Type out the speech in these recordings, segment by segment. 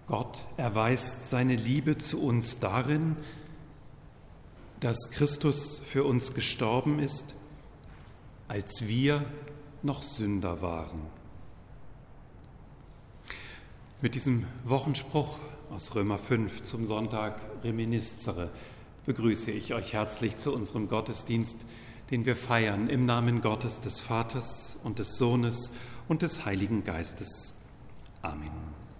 Gott erweist seine Liebe zu uns darin, dass Christus für uns gestorben ist, als wir noch Sünder waren. Mit diesem Wochenspruch aus Römer 5 zum Sonntag Reminiscere begrüße ich euch herzlich zu unserem Gottesdienst, den wir feiern im Namen Gottes, des Vaters und des Sohnes und des Heiligen Geistes. Amen.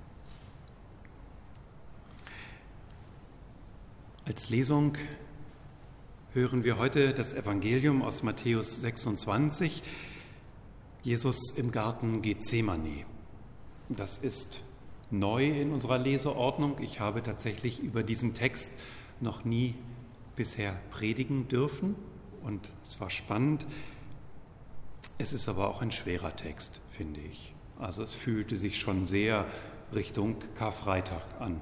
Als Lesung hören wir heute das Evangelium aus Matthäus 26, Jesus im Garten Gethsemane. Das ist neu in unserer Leseordnung. Ich habe tatsächlich über diesen Text noch nie bisher predigen dürfen und es war spannend. Es ist aber auch ein schwerer Text, finde ich. Also es fühlte sich schon sehr Richtung Karfreitag an.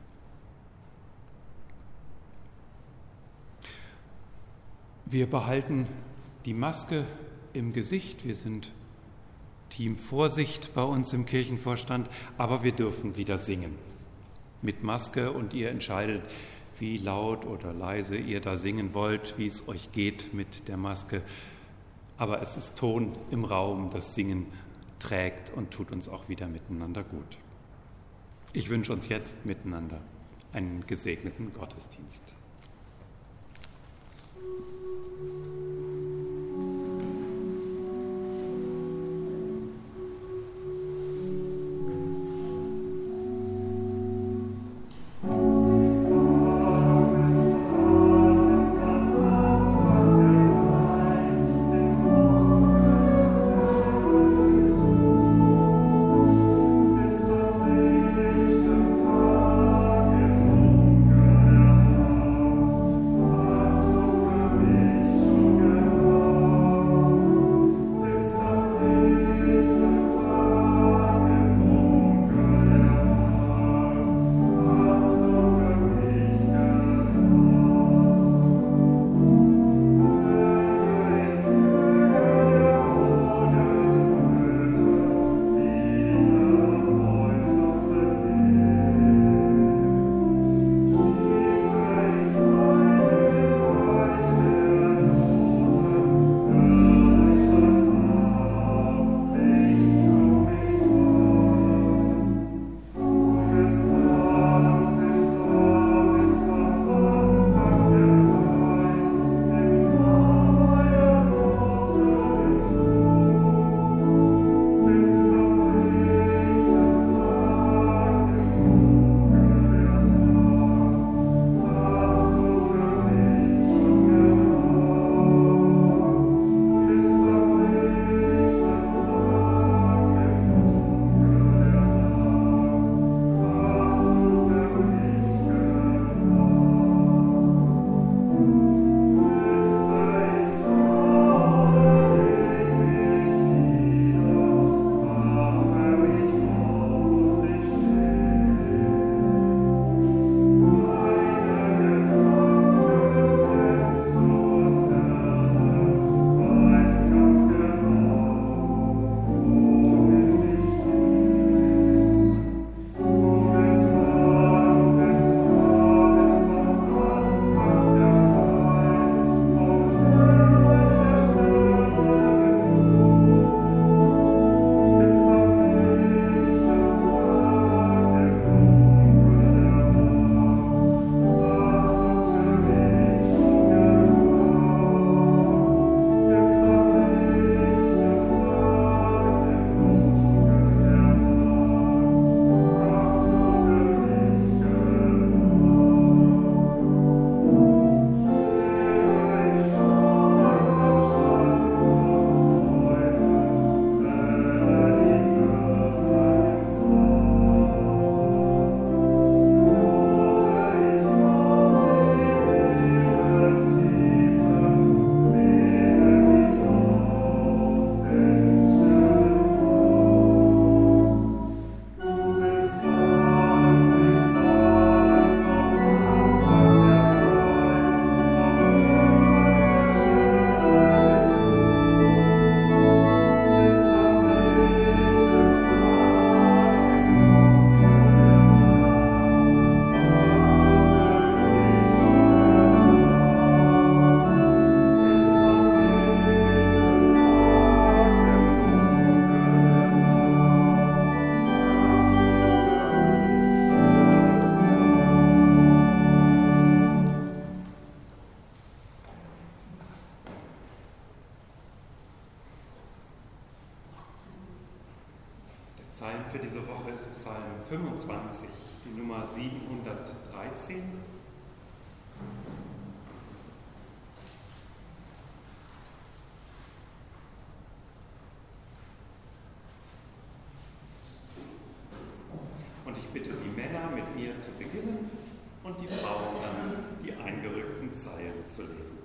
Wir behalten die Maske im Gesicht. Wir sind Team Vorsicht bei uns im Kirchenvorstand, aber wir dürfen wieder singen mit Maske und ihr entscheidet, wie laut oder leise ihr da singen wollt, wie es euch geht mit der Maske. Aber es ist Ton im Raum, das Singen trägt und tut uns auch wieder miteinander gut. Ich wünsche uns jetzt miteinander einen gesegneten Gottesdienst. Psalm für diese Woche ist Psalm 25, die Nummer 713. Und ich bitte die Männer, mit mir zu beginnen und die Frauen dann die eingerückten Zeilen zu lesen.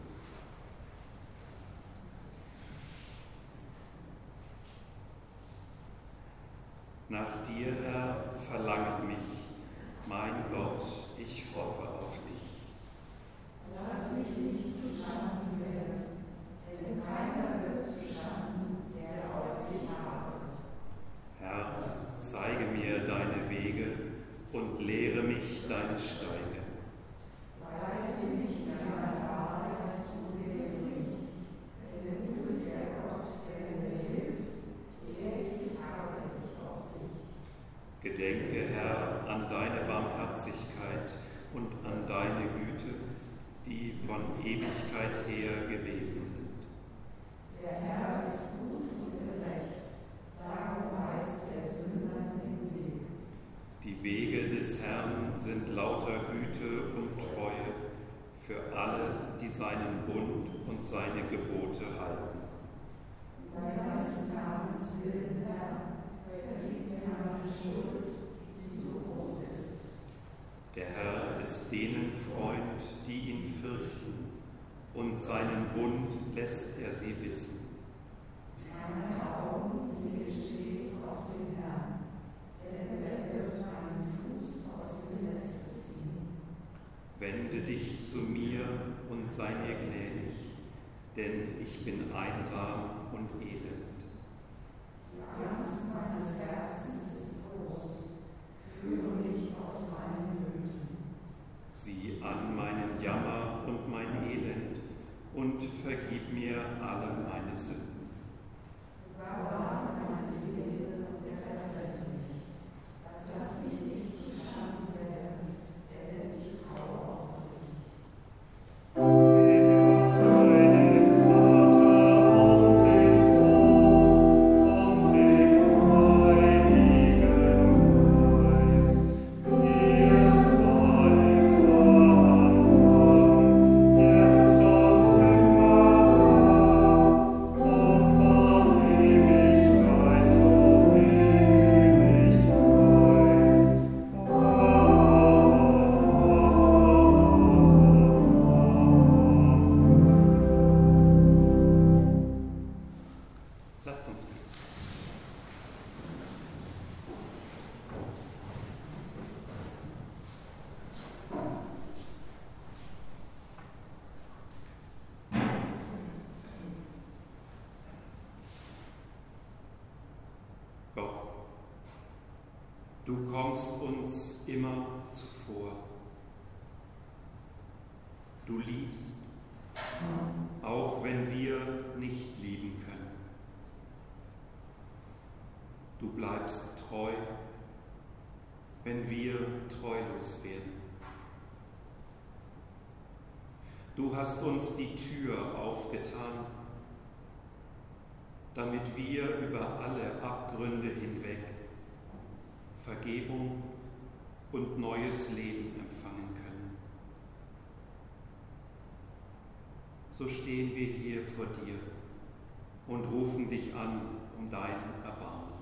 Nach dir, Herr, verlangt mich, mein Gott, ich hoffe auf dich. Lass mich nicht zustande werden, denn keiner wird zustande, der auf dich wartet. Herr, zeige mir deine Wege und lehre mich deine Steige. Leite mich in deiner Wahrheit und lehre mich, denn du bist der Gott, der mir hilft, täglich habe ich auf dich. Gedenke, Herr, an deine Barmherzigkeit und an deine Güte, die von Ewigkeit her gewesen sind. Der Herr ist gut und gerecht, darum weist er Sündern den Weg. Die Wege des Herrn sind lauter Güte und Treue für alle, die seinen Bund und seine Gebote halten. Deines Namens willen, Herr, vergib mir meine Schuld, die so groß ist. Der Herr ist denen Freund, die ihn fürchten, und seinen Bund lässt er sie wissen. Meine Augen sehen stets auf den Herrn, denn er wird meinen Fuß aus dem Netz ziehen. Wende dich zu mir und sei mir gnädig, denn ich bin einsam und elend. Die Angst meines Herzens ist groß. Führe mich aus meinen Nöten. Sieh an meinen Jammer und mein Elend und vergib mir alle meine Sünden. Bewahre meine Seele und errette mich. Lass mich nicht zustande werden, denn ich traue auf dich. Du kommst uns immer zuvor. Du liebst, auch wenn wir nicht lieben können. Du bleibst treu, wenn wir treulos werden. Du hast uns die Tür aufgetan, damit wir über alle Abgründe hinweg Vergebung und neues Leben empfangen können. So stehen wir hier vor dir und rufen dich an um dein Erbarmen.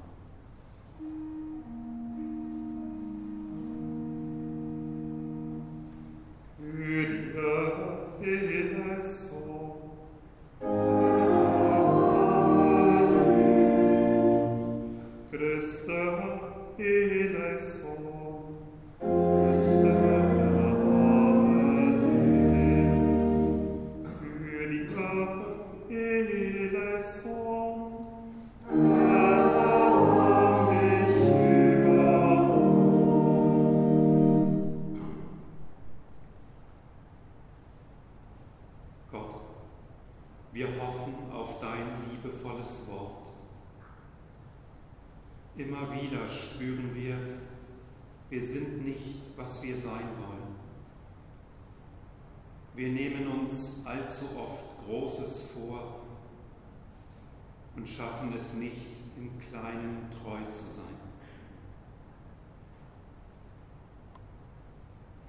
Wir hoffen auf dein liebevolles Wort. Immer wieder spüren wir sind nicht, was wir sein wollen. Wir nehmen uns allzu oft Großes vor und schaffen es nicht, im Kleinen treu zu sein.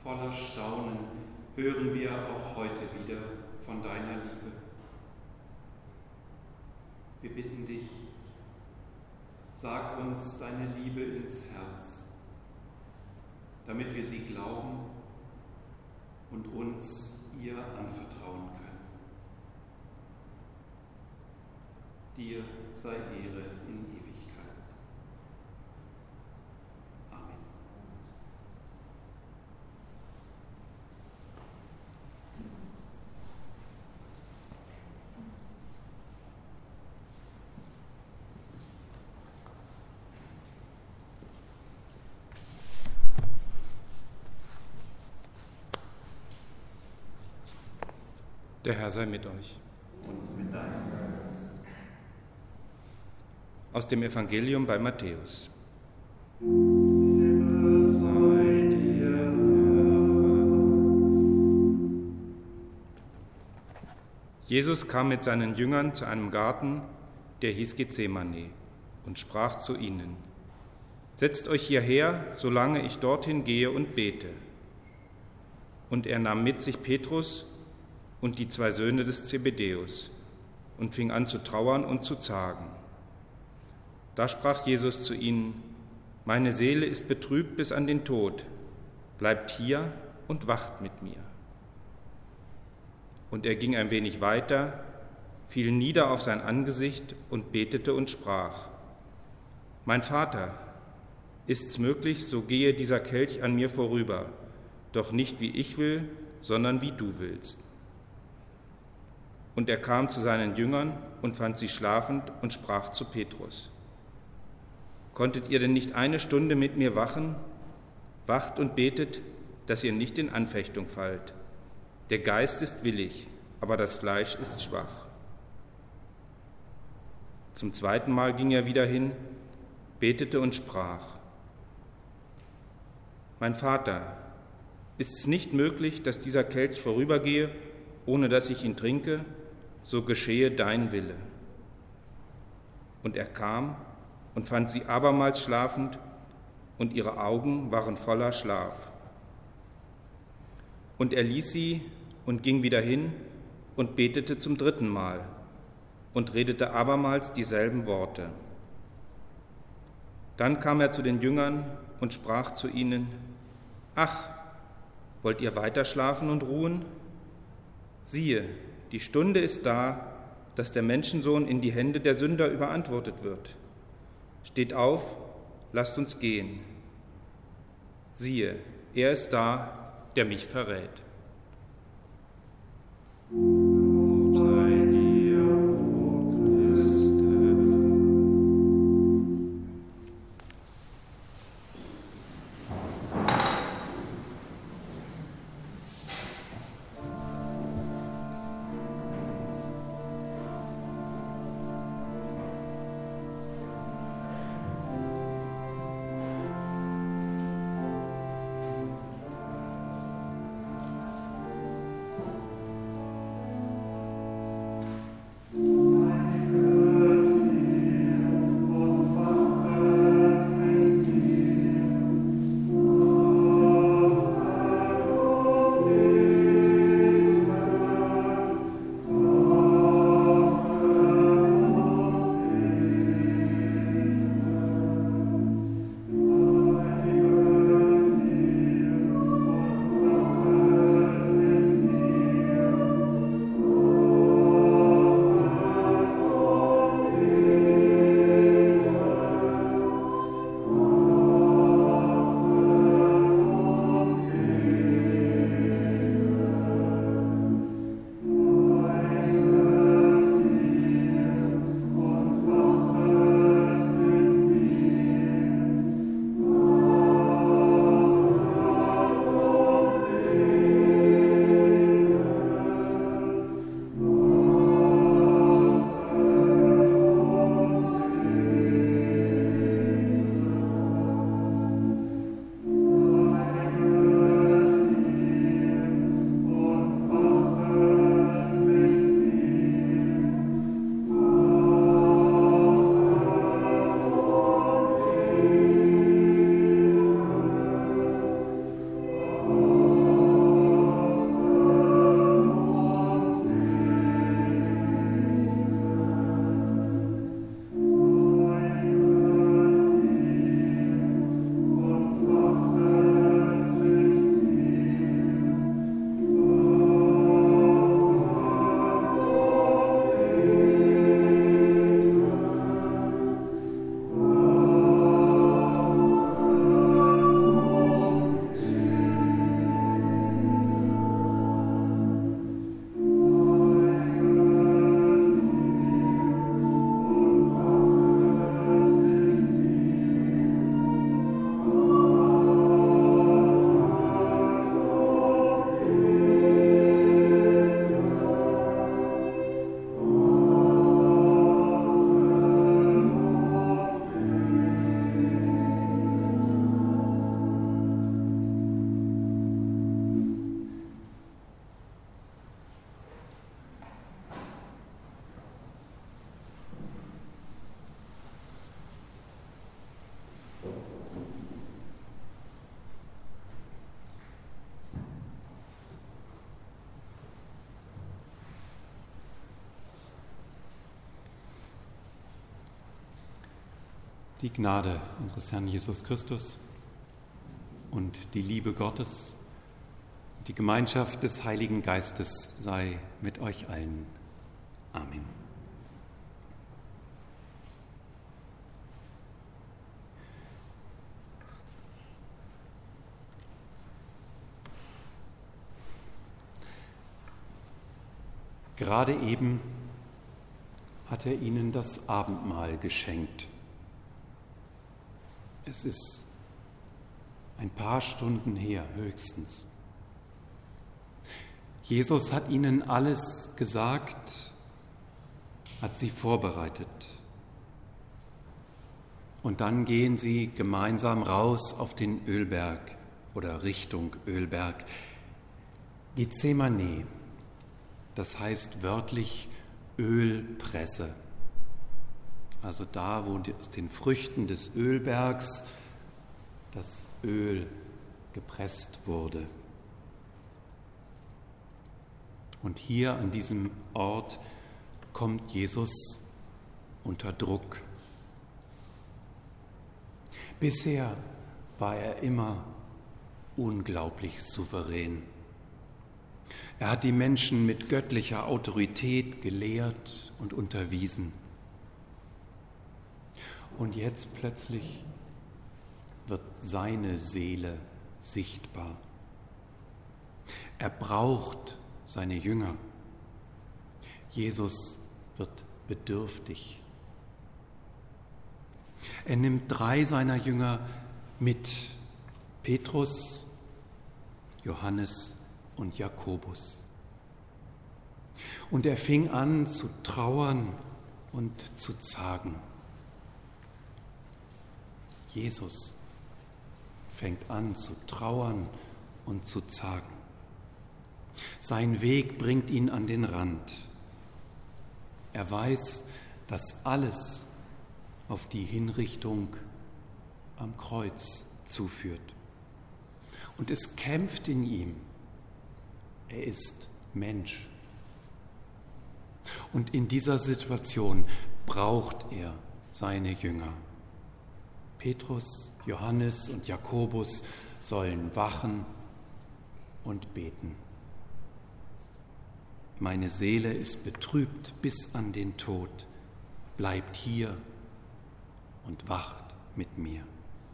Voller Staunen hören wir auch heute wieder von deiner Liebe. Wir bitten dich, sag uns deine Liebe ins Herz, damit wir sie glauben und uns ihr anvertrauen können. Dir sei Ehre in Ewigkeit. Amen. Der Herr sei mit euch. Und mit deinem Geist. Aus dem Evangelium bei Matthäus. Ehre sei dir, Herr. Jesus kam mit seinen Jüngern zu einem Garten, der hieß Gethsemane, und sprach zu ihnen: Setzt euch hierher, solange ich dorthin gehe und bete. Und er nahm mit sich Petrus und die 2 Söhne des Zebedäus und fing an zu trauern und zu zagen. Da sprach Jesus zu ihnen: Meine Seele ist betrübt bis an den Tod, bleibt hier und wacht mit mir. Und er ging ein wenig weiter, fiel nieder auf sein Angesicht und betete und sprach: Mein Vater, ist's möglich, so gehe dieser Kelch an mir vorüber, doch nicht wie ich will, sondern wie du willst. Und er kam zu seinen Jüngern und fand sie schlafend und sprach zu Petrus: Konntet ihr denn nicht eine Stunde mit mir wachen? Wacht und betet, dass ihr nicht in Anfechtung fallt. Der Geist ist willig, aber das Fleisch ist schwach. Zum 2. Mal ging er wieder hin, betete und sprach: Mein Vater, ist es nicht möglich, dass dieser Kelch vorübergehe, ohne dass ich ihn trinke? So geschehe dein Wille. Und er kam und fand sie abermals schlafend, und ihre Augen waren voller Schlaf. Und er ließ sie und ging wieder hin und betete zum 3. Mal und redete abermals dieselben Worte. Dann kam er zu den Jüngern und sprach zu ihnen: Ach, wollt ihr weiter schlafen und ruhen? Siehe, die Stunde ist da, dass der Menschensohn in die Hände der Sünder überantwortet wird. Steht auf, lasst uns gehen. Siehe, er ist da, der mich verrät. Lob sei dir, o Christe. Die Gnade unseres Herrn Jesus Christus und die Liebe Gottes, die Gemeinschaft des Heiligen Geistes sei mit euch allen. Amen. Gerade eben hat er ihnen das Abendmahl geschenkt. Es ist ein paar Stunden her, höchstens. Jesus hat ihnen alles gesagt, hat sie vorbereitet. Und dann gehen sie gemeinsam raus auf den Ölberg oder Richtung Ölberg. Gethsemane, das heißt wörtlich Ölpresse. Also da, wo aus den Früchten des Ölbergs das Öl gepresst wurde. Und hier an diesem Ort kommt Jesus unter Druck. Bisher war er immer unglaublich souverän. Er hat die Menschen mit göttlicher Autorität gelehrt und unterwiesen. Und jetzt plötzlich wird seine Seele sichtbar. Er braucht seine Jünger. Jesus wird bedürftig. Er nimmt 3 seiner Jünger mit: Petrus, Johannes und Jakobus. Und er fing an zu trauern und zu zagen. Jesus fängt an zu trauern und zu zagen. Sein Weg bringt ihn an den Rand. Er weiß, dass alles auf die Hinrichtung am Kreuz zuführt. Und es kämpft in ihm. Er ist Mensch. Und in dieser Situation braucht er seine Jünger. Petrus, Johannes und Jakobus sollen wachen und beten. Meine Seele ist betrübt bis an den Tod. Bleibt hier und wacht mit mir.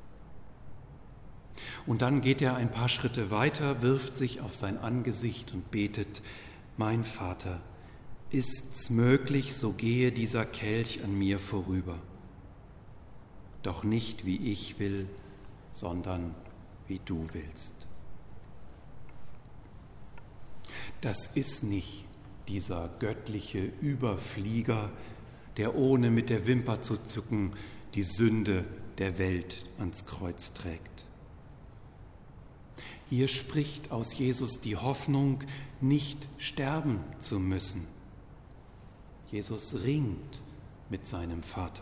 Und dann geht er ein paar Schritte weiter, wirft sich auf sein Angesicht und betet: Mein Vater, ist's möglich, so gehe dieser Kelch an mir vorüber. Doch nicht wie ich will, sondern wie du willst. Das ist nicht dieser göttliche Überflieger, der ohne mit der Wimper zu zucken die Sünde der Welt ans Kreuz trägt. Hier spricht aus Jesus die Hoffnung, nicht sterben zu müssen. Jesus ringt mit seinem Vater.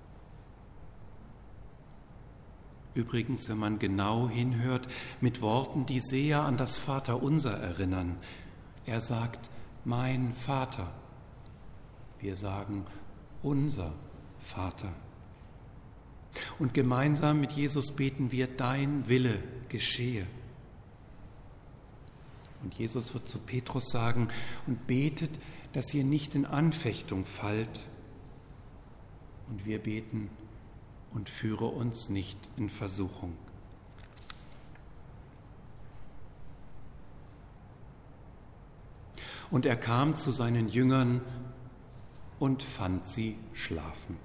Übrigens, wenn man genau hinhört, mit Worten, die sehr an das Vaterunser erinnern. Er sagt: Mein Vater. Wir sagen: Unser Vater. Und gemeinsam mit Jesus beten wir: Dein Wille geschehe. Und Jesus wird zu Petrus sagen: Und betet, dass ihr nicht in Anfechtung fallt. Und wir beten: Und führe uns nicht in Versuchung. Und er kam zu seinen Jüngern und fand sie schlafend.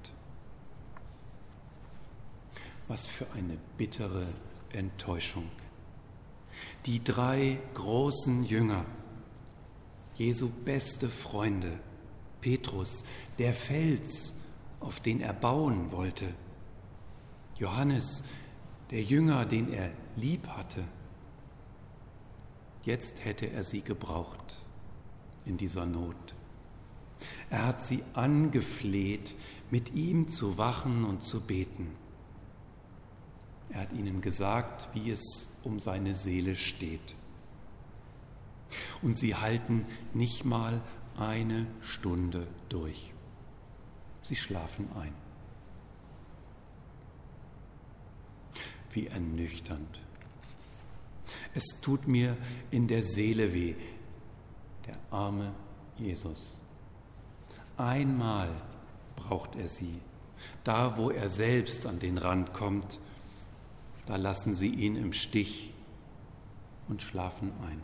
Was für eine bittere Enttäuschung. Die 3 großen Jünger, Jesu beste Freunde, Petrus, der Fels, auf den er bauen wollte, Johannes, der Jünger, den er lieb hatte. Jetzt hätte er sie gebraucht in dieser Not. Er hat sie angefleht, mit ihm zu wachen und zu beten. Er hat ihnen gesagt, wie es um seine Seele steht. Und sie halten nicht mal eine Stunde durch. Sie schlafen ein. Wie ernüchternd. Es tut mir in der Seele weh, der arme Jesus. Einmal braucht er sie. Da, wo er selbst an den Rand kommt, da lassen sie ihn im Stich und schlafen ein.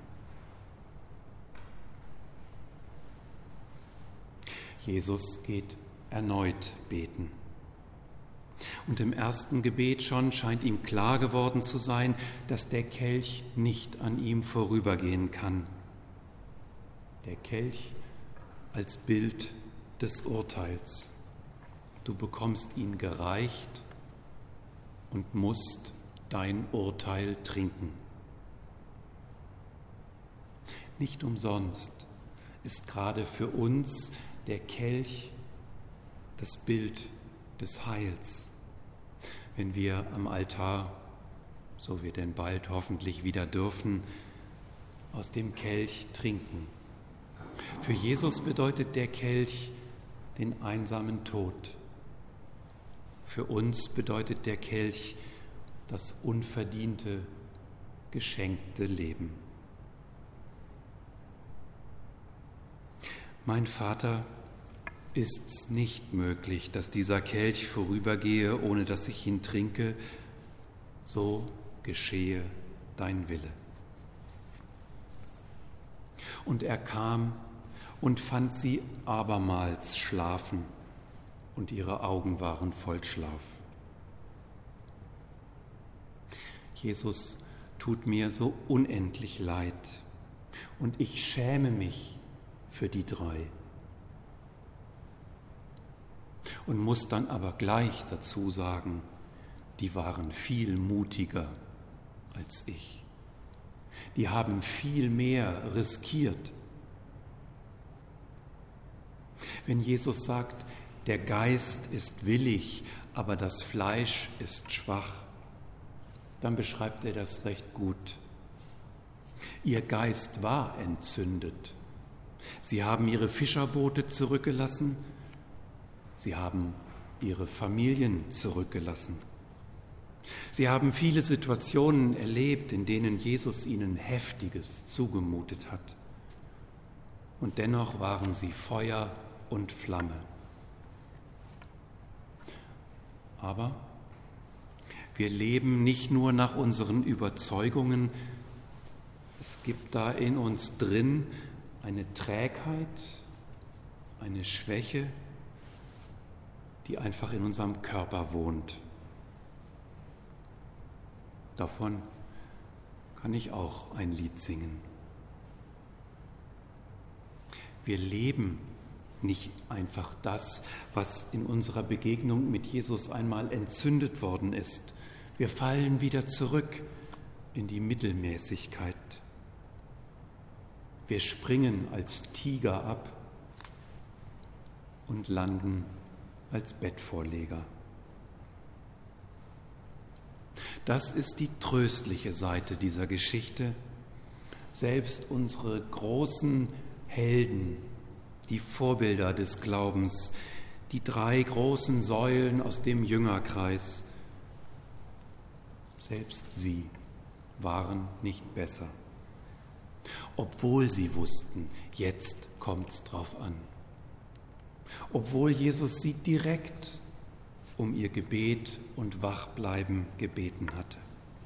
Jesus geht erneut beten. Und im ersten Gebet schon scheint ihm klar geworden zu sein, dass der Kelch nicht an ihm vorübergehen kann. Der Kelch als Bild des Urteils. Du bekommst ihn gereicht und musst dein Urteil trinken. Nicht umsonst ist gerade für uns der Kelch das Bild des Heils. Wenn wir am Altar, so wir denn bald hoffentlich wieder dürfen, aus dem Kelch trinken. Für Jesus bedeutet der Kelch den einsamen Tod. Für uns bedeutet der Kelch das unverdiente, geschenkte Leben. Mein Vater, ist's nicht möglich, dass dieser Kelch vorübergehe, ohne dass ich ihn trinke, so geschehe dein Wille. Und er kam und fand sie abermals schlafen, und ihre Augen waren voll Schlaf. Jesus tut mir so unendlich leid, und ich schäme mich für die drei. Und muss dann aber gleich dazu sagen, die waren viel mutiger als ich. Die haben viel mehr riskiert. Wenn Jesus sagt, der Geist ist willig, aber das Fleisch ist schwach, dann beschreibt er das recht gut. Ihr Geist war entzündet. Sie haben ihre Fischerboote zurückgelassen. Sie haben ihre Familien zurückgelassen. Sie haben viele Situationen erlebt, in denen Jesus ihnen Heftiges zugemutet hat. Und dennoch waren sie Feuer und Flamme. Aber wir leben nicht nur nach unseren Überzeugungen. Es gibt da in uns drin eine Trägheit, eine Schwäche, die einfach in unserem Körper wohnt. Davon kann ich auch ein Lied singen. Wir leben nicht einfach das, was in unserer Begegnung mit Jesus einmal entzündet worden ist. Wir fallen wieder zurück in die Mittelmäßigkeit. Wir springen als Tiger ab und landen als Bettvorleger. Das ist die tröstliche Seite dieser Geschichte. Selbst unsere großen Helden, die Vorbilder des Glaubens, die drei großen Säulen aus dem Jüngerkreis, selbst sie waren nicht besser. Obwohl sie wussten, jetzt kommt's drauf an. Obwohl Jesus sie direkt um ihr Gebet und Wachbleiben gebeten hatte.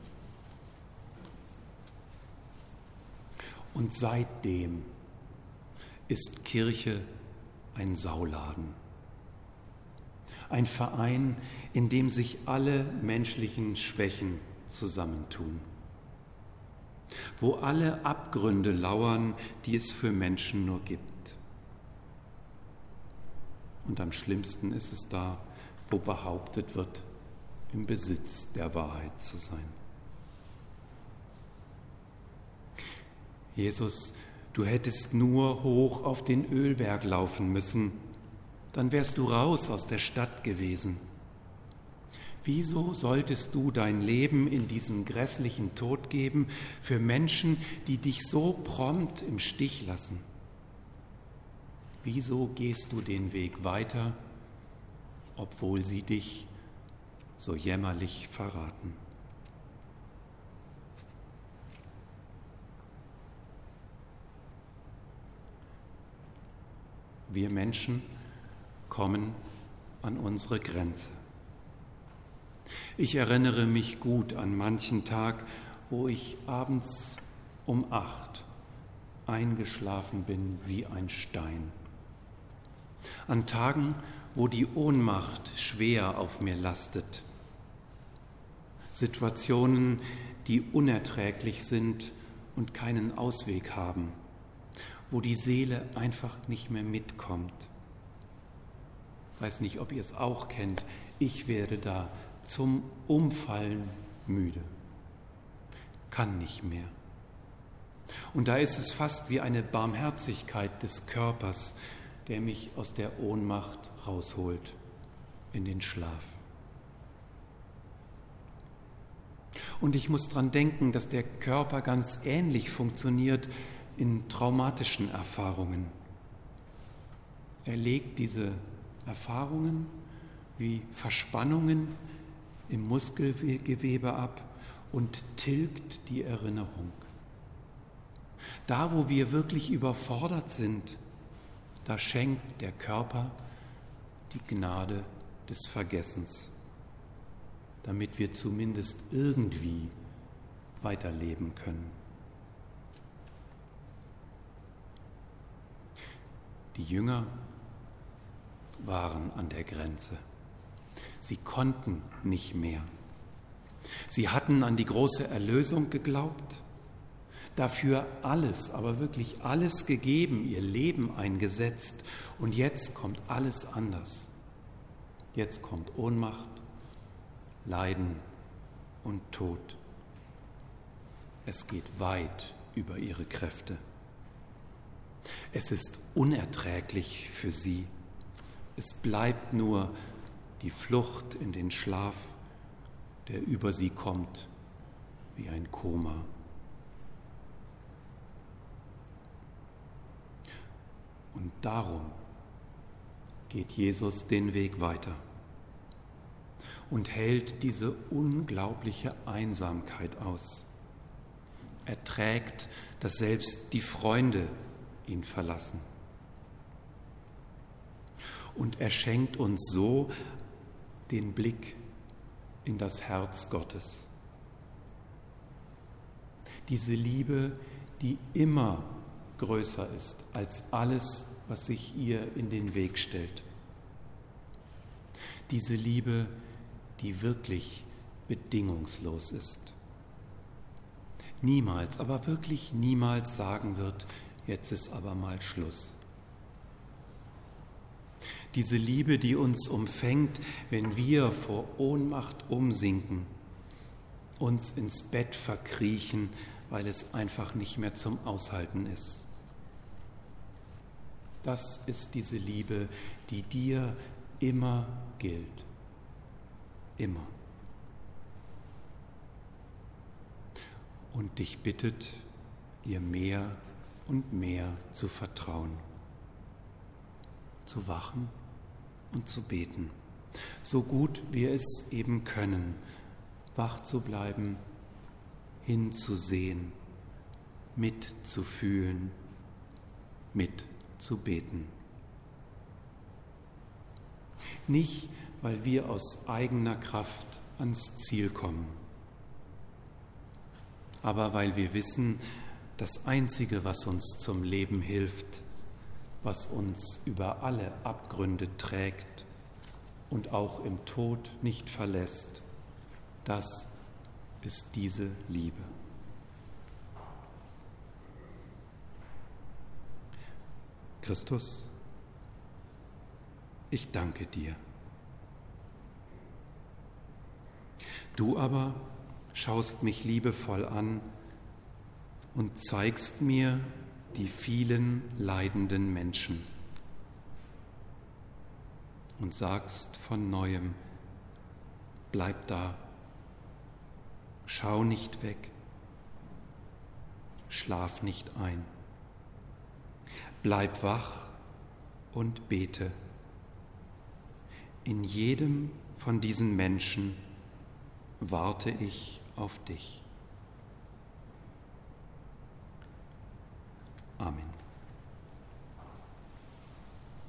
Und seitdem ist Kirche ein Sauladen. Ein Verein, in dem sich alle menschlichen Schwächen zusammentun. Wo alle Abgründe lauern, die es für Menschen nur gibt. Und am schlimmsten ist es da, wo behauptet wird, im Besitz der Wahrheit zu sein. Jesus, du hättest nur hoch auf den Ölberg laufen müssen, dann wärst du raus aus der Stadt gewesen. Wieso solltest du dein Leben in diesen grässlichen Tod geben für Menschen, die dich so prompt im Stich lassen? Wieso gehst du den Weg weiter, obwohl sie dich so jämmerlich verraten? wir Menschen kommen an unsere Grenze. Ich erinnere mich gut an manchen Tag, wo ich abends um 8 eingeschlafen bin wie ein Stein. An Tagen, wo die Ohnmacht schwer auf mir lastet. Situationen, die unerträglich sind und keinen Ausweg haben, wo die Seele einfach nicht mehr mitkommt. Ich weiß nicht, ob ihr es auch kennt. Ich werde da zum Umfallen müde, kann nicht mehr. Und da ist es fast wie eine Barmherzigkeit des Körpers, der mich aus der Ohnmacht rausholt in den Schlaf. Und ich muss dran denken, dass der Körper ganz ähnlich funktioniert in traumatischen Erfahrungen. Er legt diese Erfahrungen wie Verspannungen im Muskelgewebe ab und tilgt die Erinnerung. Da, wo wir wirklich überfordert sind, da schenkt der Körper die Gnade des Vergessens, damit wir zumindest irgendwie weiterleben können. Die Jünger waren an der Grenze. Sie konnten nicht mehr. Sie hatten an die große Erlösung geglaubt, dafür alles, aber wirklich alles gegeben, ihr Leben eingesetzt. Und jetzt kommt alles anders. Jetzt kommt Ohnmacht, Leiden und Tod. Es geht weit über ihre Kräfte. Es ist unerträglich für sie. Es bleibt nur die Flucht in den Schlaf, der über sie kommt wie ein Koma. Und darum geht Jesus den Weg weiter und hält diese unglaubliche Einsamkeit aus. Er trägt, dass selbst die Freunde ihn verlassen. Und er schenkt uns so den Blick in das Herz Gottes. Diese Liebe, die immer größer ist als alles, was sich ihr in den Weg stellt. Diese Liebe, die wirklich bedingungslos ist. Niemals, aber wirklich niemals sagen wird, jetzt ist aber mal Schluss. Diese Liebe, die uns umfängt, wenn wir vor Ohnmacht umsinken, uns ins Bett verkriechen, weil es einfach nicht mehr zum Aushalten ist. Das ist diese Liebe, die dir immer gilt. Immer. Und dich bittet, ihr mehr und mehr zu vertrauen, zu wachen und zu beten, so gut wir es eben können, wach zu bleiben, hinzusehen, mitzufühlen, mitzubeten. Nicht, weil wir aus eigener Kraft ans Ziel kommen, aber weil wir wissen, das Einzige, was uns zum Leben hilft, was uns über alle Abgründe trägt und auch im Tod nicht verlässt, das ist diese Liebe. Christus, ich danke dir. Du aber schaust mich liebevoll an und zeigst mir die vielen leidenden Menschen und sagst von neuem, bleib da, schau nicht weg, schlaf nicht ein, bleib wach und bete. In jedem von diesen Menschen warte ich auf dich. Amen.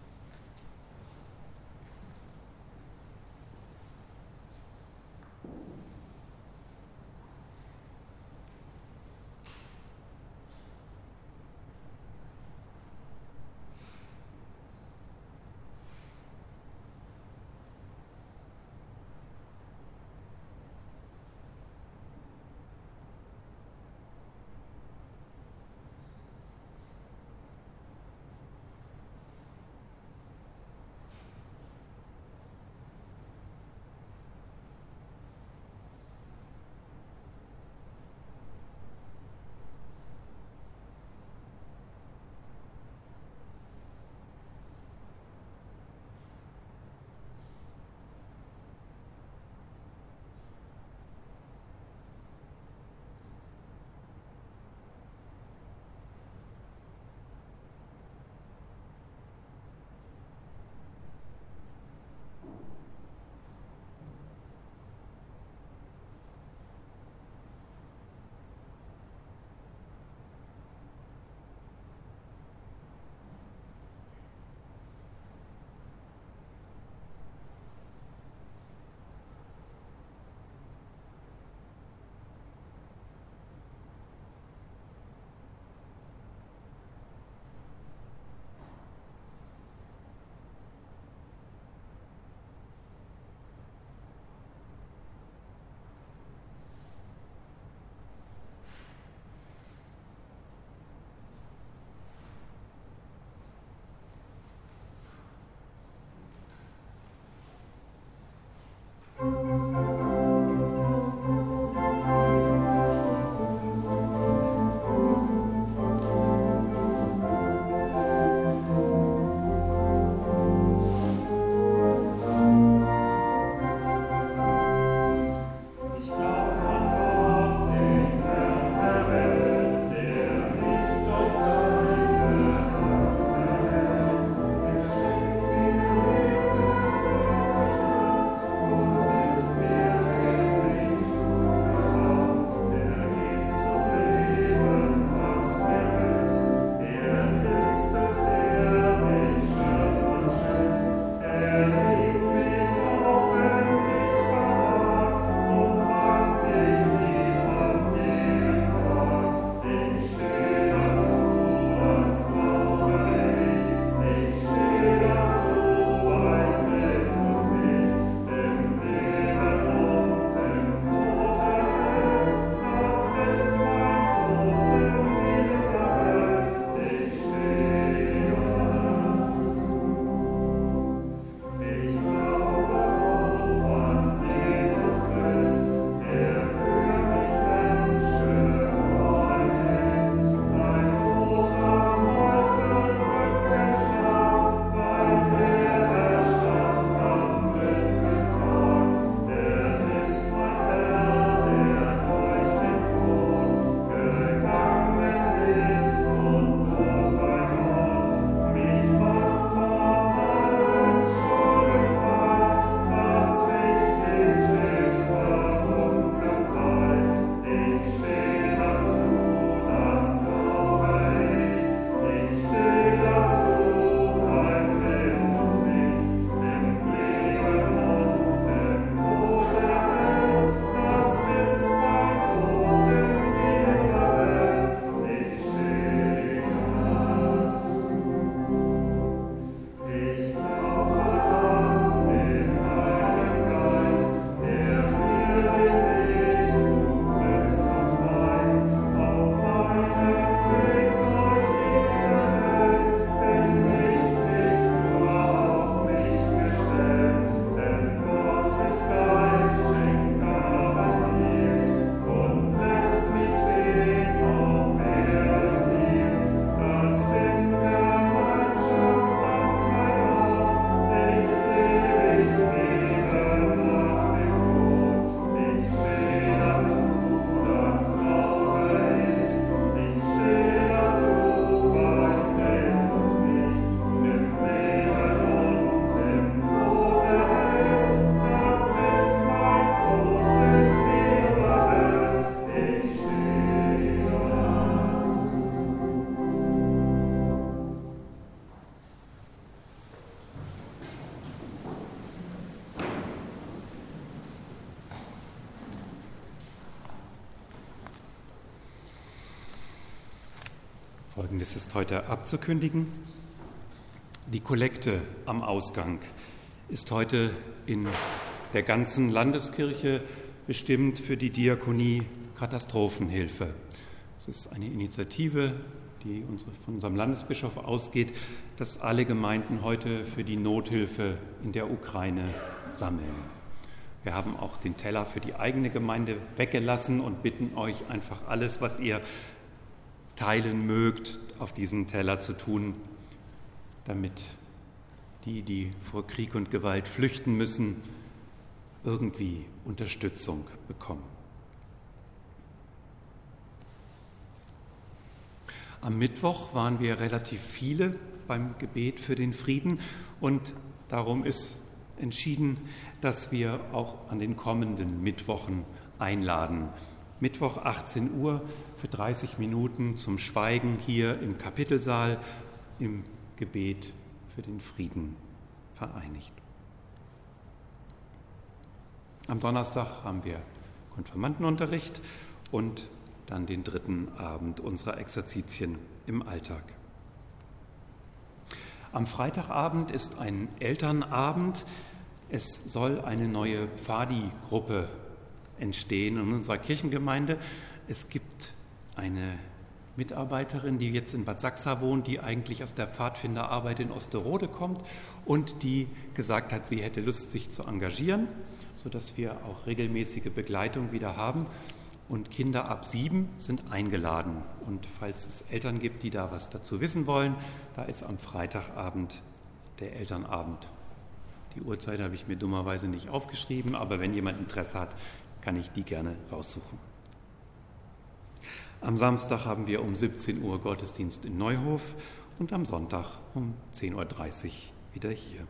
Folgendes ist heute abzukündigen. Die Kollekte am Ausgang ist heute in der ganzen Landeskirche bestimmt für die Diakonie Katastrophenhilfe. Es ist eine Initiative, die von unserem Landesbischof ausgeht, dass alle Gemeinden heute für die Nothilfe in der Ukraine sammeln. Wir haben auch den Teller für die eigene Gemeinde weggelassen und bitten euch einfach alles, was ihr teilen mögt, auf diesen Teller zu tun, damit die vor Krieg und Gewalt flüchten müssen, irgendwie Unterstützung bekommen. Am Mittwoch waren wir relativ viele beim Gebet für den Frieden und darum ist entschieden, dass wir auch an den kommenden Mittwochen einladen. Mittwoch 18 Uhr für 30 Minuten zum Schweigen hier im Kapitelsaal im Gebet für den Frieden vereinigt. Am Donnerstag haben wir Konfirmandenunterricht und dann den dritten Abend unserer Exerzitien im Alltag. Am Freitagabend ist ein Elternabend. Es soll eine neue Pfadi-Gruppe entstehen in unserer Kirchengemeinde. Es gibt eine Mitarbeiterin, die jetzt in Bad Sachsa wohnt, die eigentlich aus der Pfadfinderarbeit in Osterode kommt und die gesagt hat, sie hätte Lust, sich zu engagieren, sodass wir auch regelmäßige Begleitung wieder haben. Und Kinder ab 7 sind eingeladen. Und falls es Eltern gibt, die da was dazu wissen wollen, da ist am Freitagabend der Elternabend. Die Uhrzeit habe ich mir dummerweise nicht aufgeschrieben, aber wenn jemand Interesse hat, kann ich die gerne raussuchen. Am Samstag haben wir um 17 Uhr Gottesdienst in Neuhof und am Sonntag um 10.30 Uhr wieder hier.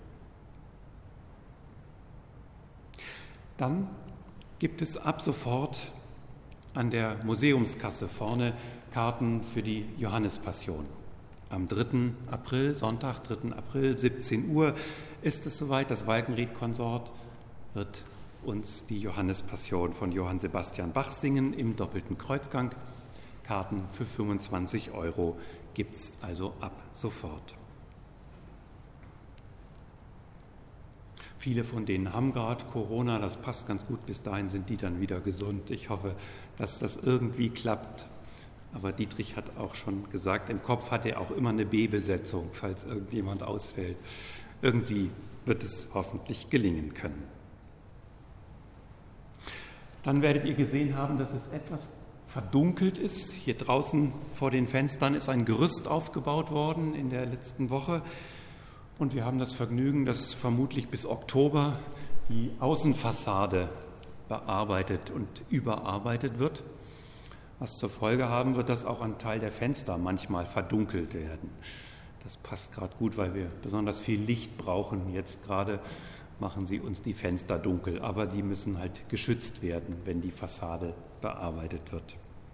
Dann gibt es ab sofort an der Museumskasse vorne Karten für die Johannespassion. Am 3. April, Sonntag, 3. April, 17 Uhr ist es soweit. Das Walkenried-Konsort wird uns die Johannespassion von Johann Sebastian Bach singen im doppelten Kreuzgang. Karten für 25 € gibt es also ab sofort. Viele von denen haben gerade Corona, das passt ganz gut, bis dahin sind die dann wieder gesund. Ich hoffe, dass das irgendwie klappt. Aber Dietrich hat auch schon gesagt, im Kopf hat er auch immer eine B-Besetzung, falls irgendjemand ausfällt. Irgendwie wird es hoffentlich gelingen können. Dann werdet ihr gesehen haben, dass es etwas verdunkelt ist. Hier draußen vor den Fenstern ist ein Gerüst aufgebaut worden in der letzten Woche. Und wir haben das Vergnügen, dass vermutlich bis Oktober die Außenfassade bearbeitet und überarbeitet wird. Was zur Folge haben wird, dass auch ein Teil der Fenster manchmal verdunkelt werden. Das passt gerade gut, weil wir besonders viel Licht brauchen. Jetzt gerade machen sie uns die Fenster dunkel, aber die müssen halt geschützt werden, wenn die Fassade bearbeitet wird.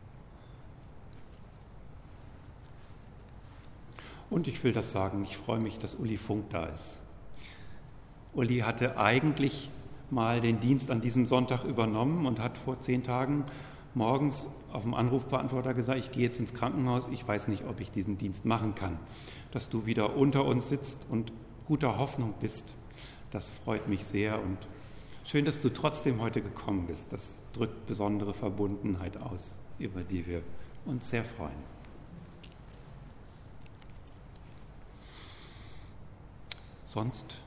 Und ich will das sagen, ich freue mich, dass Uli Funk da ist. Uli hatte eigentlich mal den Dienst an diesem Sonntag übernommen und hat vor 10 Tagen morgens auf dem Anrufbeantworter gesagt, ich gehe jetzt ins Krankenhaus, ich weiß nicht, ob ich diesen Dienst machen kann. Dass du wieder unter uns sitzt und guter Hoffnung bist, das freut mich sehr und schön, dass du trotzdem heute gekommen bist. Das drückt besondere Verbundenheit aus, über die wir uns sehr freuen. Sonst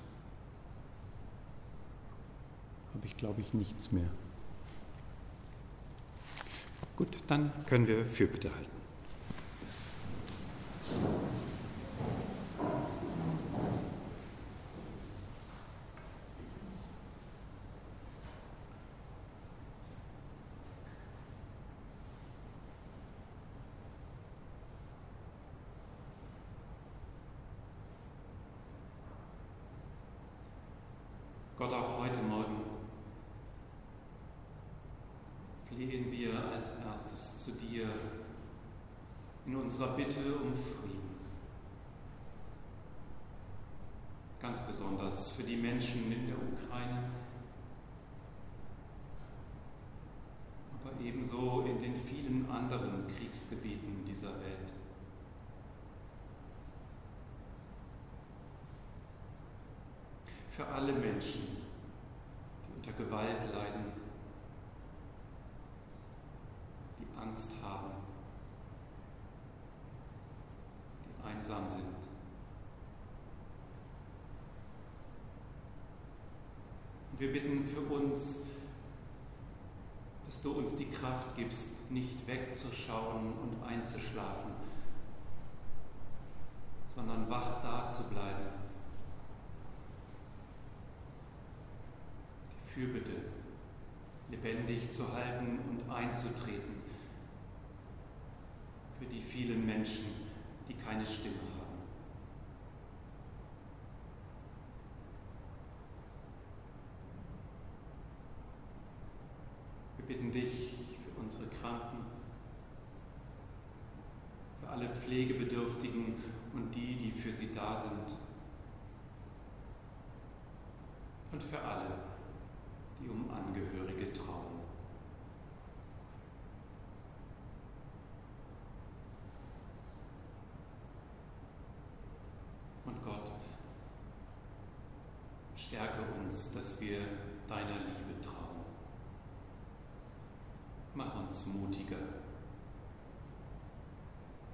habe ich, glaube ich, nichts mehr. Gut, dann können wir Fürbitte halten. Gott, auch heute Morgen flehen wir als erstes zu dir in unserer Bitte um Frieden. Ganz besonders für die Menschen in der Ukraine, aber ebenso in den vielen anderen Kriegsgebieten dieser Welt. Für alle Menschen, die unter Gewalt leiden, die Angst haben, die einsam sind. Und wir bitten für uns, dass du uns die Kraft gibst, nicht wegzuschauen und einzuschlafen, sondern wach da zu bleiben. Fürbitte lebendig zu halten und einzutreten für die vielen Menschen, die keine Stimme haben. Wir bitten dich für unsere Kranken, für alle Pflegebedürftigen und die, die für sie da sind und für alle, die um Angehörige trauern. Und Gott, stärke uns, dass wir deiner Liebe trauen. Mach uns mutiger.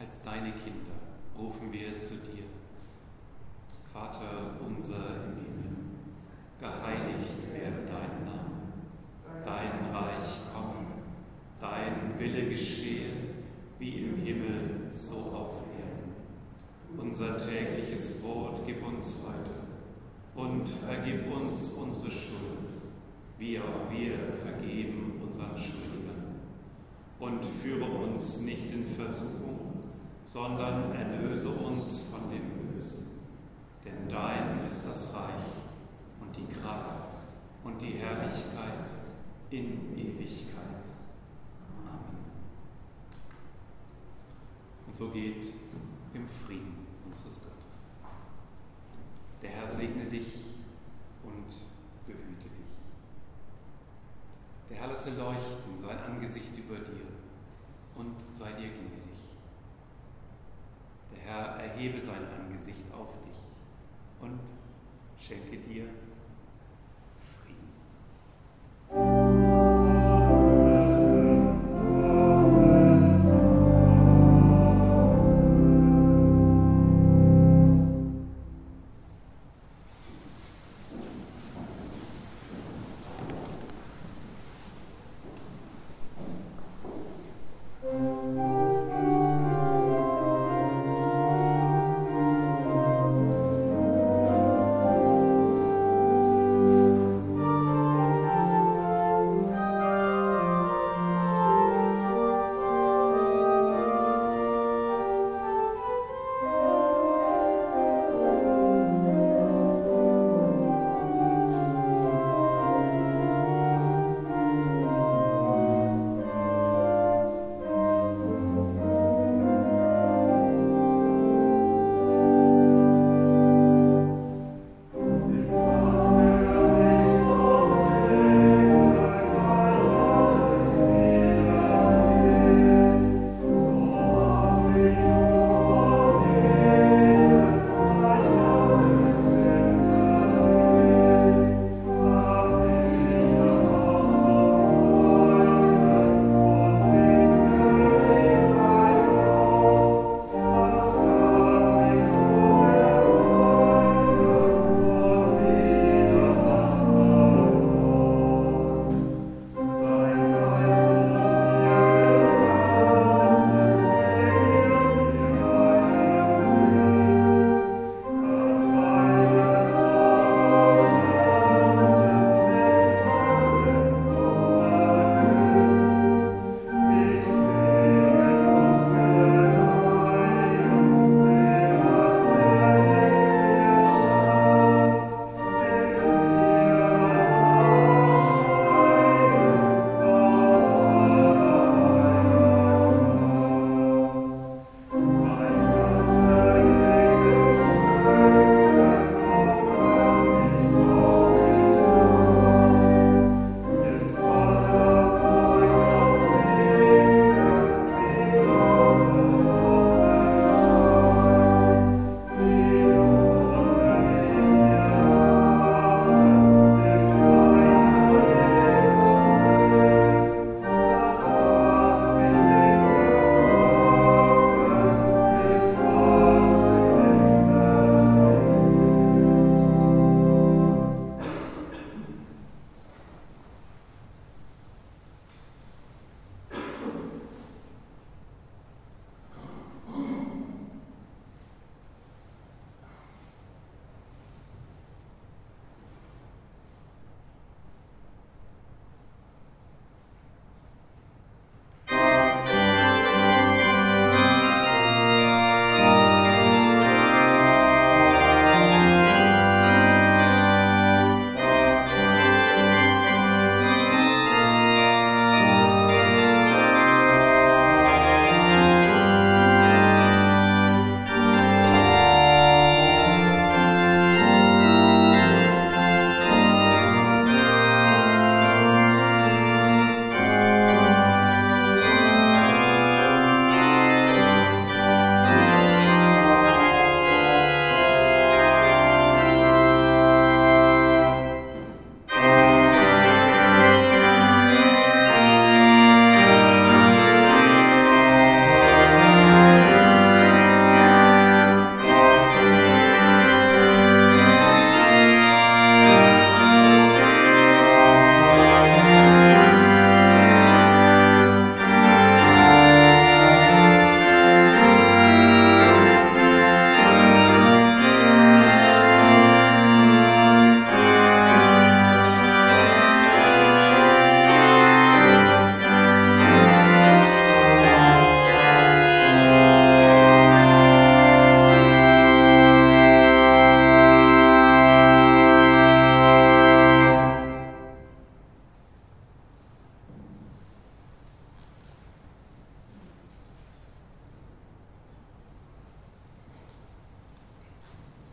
Als deine Kinder rufen wir zu dir. Vater unser im Himmel, geheiligt werde dein Name, dein Reich komme, dein Wille geschehe, wie im Himmel, so auf Erden. Unser tägliches Brot gib uns heute und vergib uns unsere Schuld, wie auch wir vergeben unseren Schuldigern. Und führe uns nicht in Versuchung, sondern erlöse uns von dem Bösen. Denn dein ist das Reich und die Kraft und die Herrlichkeit in Ewigkeit. Amen. Und so geht im Frieden unseres Gottes. Der Herr segne dich und behüte dich. Der Herr lasse leuchten sein Angesicht über dir und sei dir gnädig. Der Herr erhebe sein Angesicht auf dich und schenke dir